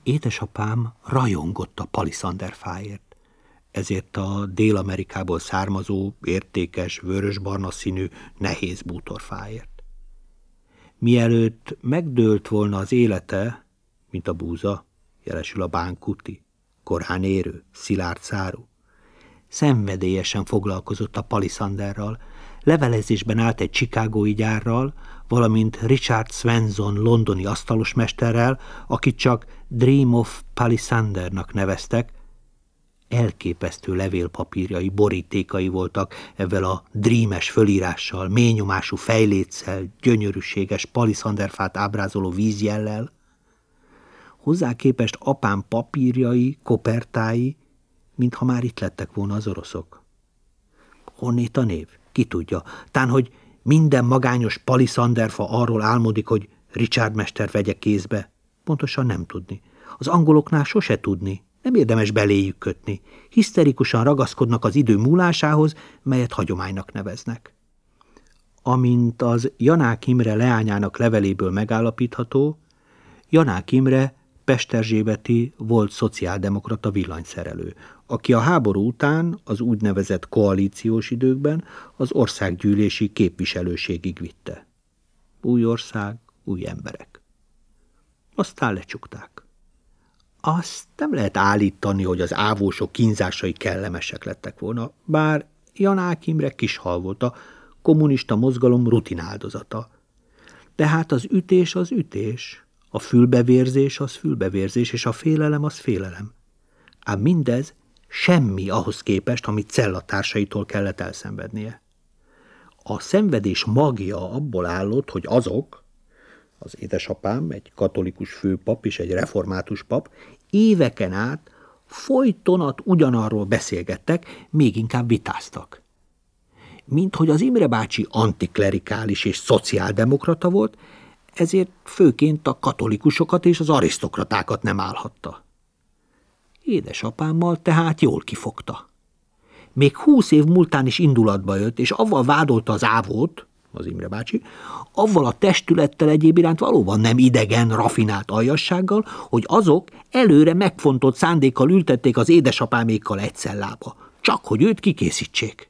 Édesapám rajongott a paliszanderfáért, ezért a Dél-Amerikából származó, értékes, vörösbarna színű, nehéz bútorfáért. Mielőtt megdőlt volna az élete, mint a búza, jelesül a bánkuti, korán érő, szilárd szárú, szenvedélyesen foglalkozott a paliszanderral, levelezésben állt egy chicagói gyárral, valamint Richard Swenson londoni asztalosmesterrel, akit csak Dream of Palisandernak neveztek. Elképesztő levélpapírjai, borítékai voltak ezzel a dreames fölírással, mélynyomású fejléccel, gyönyörűséges paliszanderfát ábrázoló vízjellel. Hozzá képest apám papírjai, kopertái, mintha már itt lettek volna az oroszok. Honnét a név? Ki tudja. Tán, hogy minden magányos paliszanderfa arról álmodik, hogy Richard mester vegye kézbe. Pontosan nem tudni. Az angoloknál sose tudni. Nem érdemes beléjük kötni. Hiszterikusan ragaszkodnak az idő múlásához, melyet hagyománynak neveznek. Amint az Janák Imre leányának leveléből megállapítható, Janák Imre pesterzsébeti volt szociáldemokrata villanyszerelő, aki a háború után az úgynevezett koalíciós időkben az országgyűlési képviselőségig vitte. Új ország, új emberek. Aztán lecsukták. Azt nem lehet állítani, hogy az ávósok kínzásai kellemesek lettek volna, bár Janák Imre kishal volt, a kommunista mozgalom rutináldozata. De hát az ütés az ütés, a fülbevérzés az fülbevérzés, és a félelem az félelem. Ám mindez semmi ahhoz képest, amit cellatársaitól kellett elszenvednie. A szenvedés magja abból állott, hogy azok, az édesapám, egy katolikus főpap és egy református pap, éveken át folytonat ugyanarról beszélgettek, még inkább vitáztak. Mint hogy az Imre bácsi antiklerikális és szociáldemokrata volt, ezért főként a katolikusokat és az arisztokratákat nem állhatta. Édesapámmal tehát jól kifogta. Még 20 év múltán is indulatba jött, és avval vádolta az ávót, az Imre bácsi, avval a testülettel egyéb iránt valóban nem idegen, rafinált aljassággal, hogy azok előre megfontolt szándékkal ültették az édesapámékkal egy cellába, csak hogy őt kikészítsék.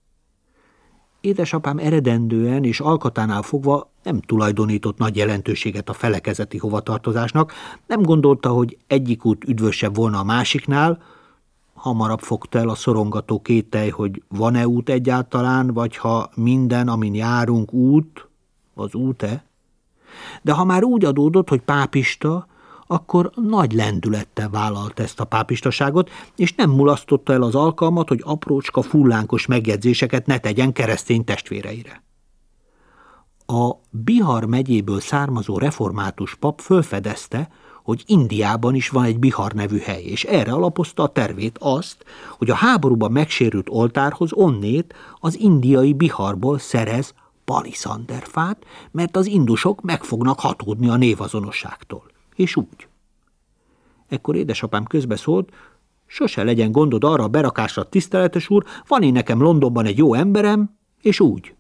Édesapám eredendően és alkatánál fogva nem tulajdonított nagy jelentőséget a felekezeti hovatartozásnak, nem gondolta, hogy egyik út üdvösebb volna a másiknál, hamarabb fogta el a szorongató kételj, hogy van-e út egyáltalán, vagy ha minden, amin járunk út, az út-e. De ha már úgy adódott, hogy pápista, akkor nagy lendülettel vállalt ezt a pápistaságot, és nem mulasztotta el az alkalmat, hogy aprócska fullánkos megjegyzéseket ne tegyen keresztény testvéreire. A Bihar megyéből származó református pap fölfedezte, hogy Indiában is van egy Bihar nevű hely, és erre alapozta a tervét azt, hogy a háborúban megsérült oltárhoz onnét az indiai Biharból szerez paliszanderfát, mert az indusok meg fognak hatódni a névazonosságtól. És úgy. Ekkor édesapám közbeszólt, sose legyen gondod arra a berakásra, tiszteletes úr, van én nekem Londonban egy jó emberem, és úgy.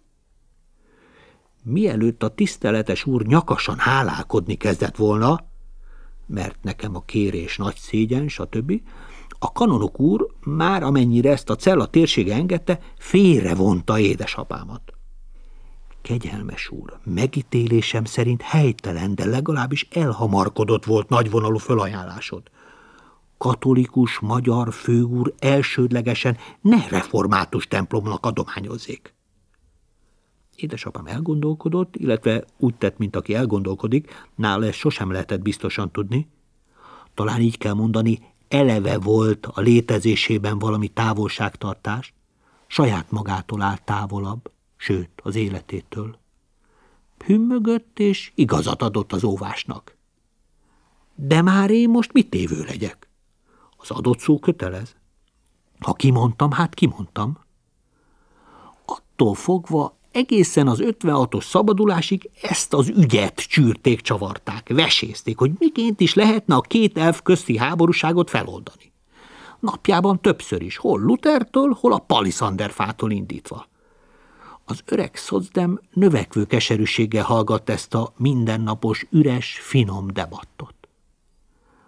Mielőtt a tiszteletes úr nyakasan hálálkodni kezdett volna, mert nekem a kérés nagy szégyen, stb., a kanonok úr már amennyire ezt a cella térsége engedte, félrevonta édesapámat. Kegyelmes úr, megítélésem szerint helytelen, de legalábbis elhamarkodott volt nagyvonalú fölajánlásod. Katolikus magyar főúr elsődlegesen ne református templomnak adományozzék. Édesapám elgondolkodott, illetve úgy tett, mint aki elgondolkodik, nála ezt sosem lehetett biztosan tudni. Talán így kell mondani, eleve volt a létezésében valami távolságtartás, saját magától állt távolabb, sőt, az életétől. Hümmögött, és igazat adott az óvásnak. De már én most mit tévő legyek? Az adott szó kötelez. Ha kimondtam, hát kimondtam. Attól fogva egészen az 56-os szabadulásig ezt az ügyet csűrték, csavarták, vesézték, hogy miként is lehetne a két elf közti háborúságot feloldani. Napjában többször is, hol Luthertől, hol a paliszanderfától indítva. Az öreg szocdem növekvő keserűséggel hallgatta ezt a mindennapos, üres, finom debattot.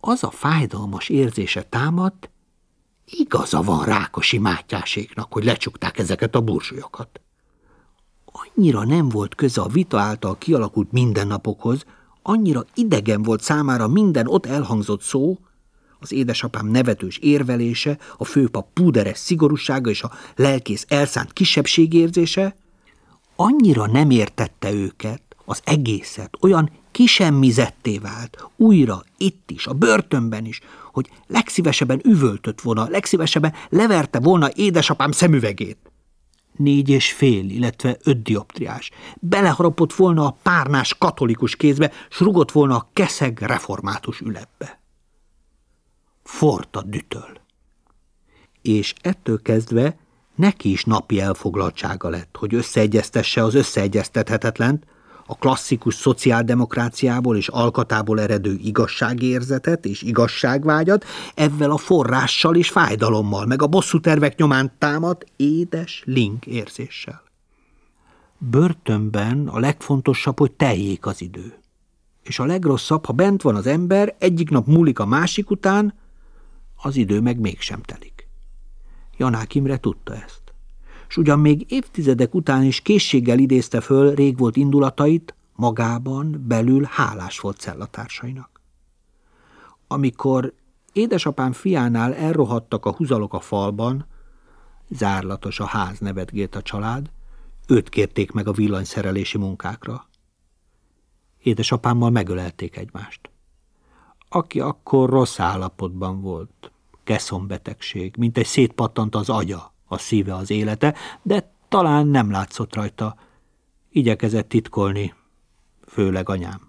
az a fájdalmas érzése támadt, igaza van Rákosi Mátyáséknak, hogy lecsukták ezeket a burzsúlyokat. Annyira nem volt köze a vita által kialakult mindennapokhoz, annyira idegen volt számára minden ott elhangzott szó, az édesapám nevetős érvelése, a főpap púderes szigorúsága és a lelkész elszánt kisebbségérzése, annyira nem értette őket, az egészet, olyan kisemmizetté vált, újra, itt is, a börtönben is, hogy legszívesebben üvöltött volna, legszívesebben leverte volna édesapám szemüvegét. 4,5, illetve 5 dioptriás. Beleharapott volna a párnás katolikus kézbe, s rugott volna a keszeg református ülepbe. Forta dütöl. És ettől kezdve neki is napi elfoglaltsága lett, hogy összeegyeztesse az összeegyeztethetetlent, a klasszikus szociáldemokráciából és alkatából eredő igazságérzetet és igazságvágyat, evvel a forrással és fájdalommal, meg a bosszútervek nyomán támadt édes link érzéssel. Börtönben a legfontosabb, hogy teljék az idő. És a legrosszabb, ha bent van az ember, egyik nap múlik a másik után, az idő meg mégsem telik. Janák Imre tudta ezt. S ugyan még évtizedek után is készséggel idézte föl régvolt indulatait, magában, belül hálás volt cellatársainak. Amikor édesapám fiánál elrohadtak a húzalok a falban, zárlatos a ház, nevetgélt a család, őt kérték meg a villanyszerelési munkákra. Édesapámmal megölelték egymást. Aki akkor rossz állapotban volt, keszonbetegség, mint egy szétpattant az agya, a szíve, az élete, de talán nem látszott rajta. Igyekezett titkolni, főleg anyám.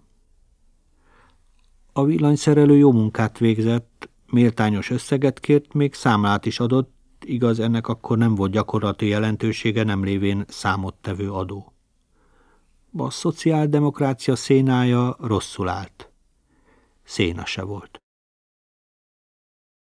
A villanyszerelő jó munkát végzett, méltányos összeget kért, még számlát is adott, igaz, ennek akkor nem volt gyakorlati jelentősége, nem lévén számottevő adó. A szociáldemokrácia szénája rosszul állt. Széna se volt.